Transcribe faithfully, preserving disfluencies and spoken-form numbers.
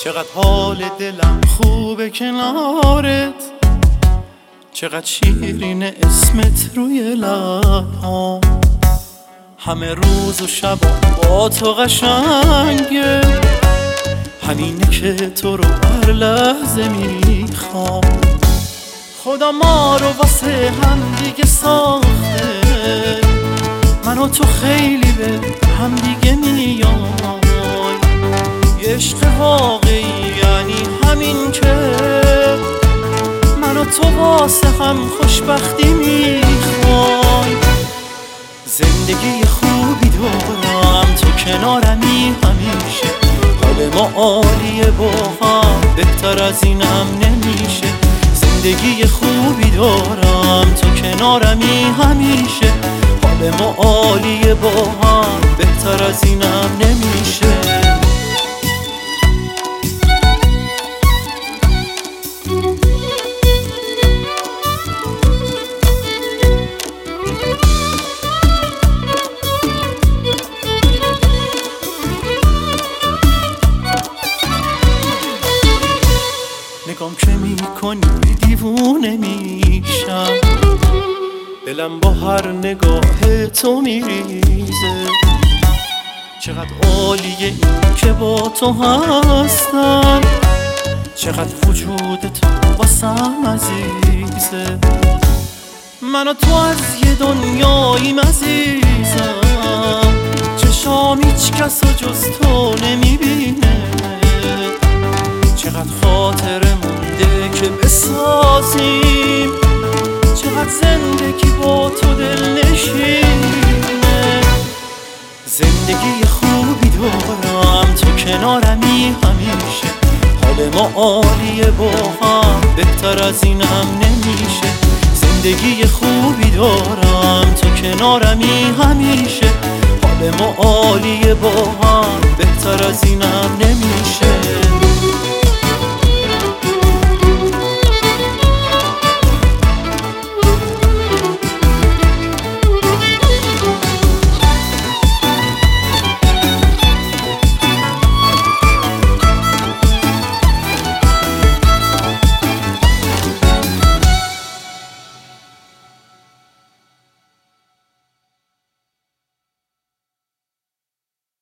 چقدر حال دلم خوبه کنارت، چقدر شیرین اسمت روی لبام، همه روز و شب با تو قشنگه، همینه که تو رو هر لحظه میخوام. خدا ما رو واسه هم دیگه ساخته، من و تو خیلی به هم دیگه میای. یه عشق واقعی یعنی همین که من و تو واسه هم خوشبختی میخوای. زندگی خوبی دارم، تو کنارمی همیشه، حال ما عالیه با هم، بهتر از اینم نمیشه. زندگی خوبی دارم، تو کنارمی همیشه، حال ما عالیه با هم، بهتر از اینم نمیشه. نگام که میکنی دیوونه میشم، دلم با هر نگاه تو میریزه. چقدر عالیه این که با تو هستم، چقدر وجود تو واسم عزیزه. من و تو از یه دنیاییم عزیزم، چشام هیچ کس و جز تو نمیبینه. چقدر خاطر مونده که بسازیم، چقدر زندگی با تو دل نشینه. زندگی خوبی دارم، تو کنارمی همیشه، حال ما عالیه با هم، بهتر از اینم نمیشه. زندگی خوبی دارم، تو کنارمی همیشه، حال ما عالیه با هم، بهتر از اینم نمیشه.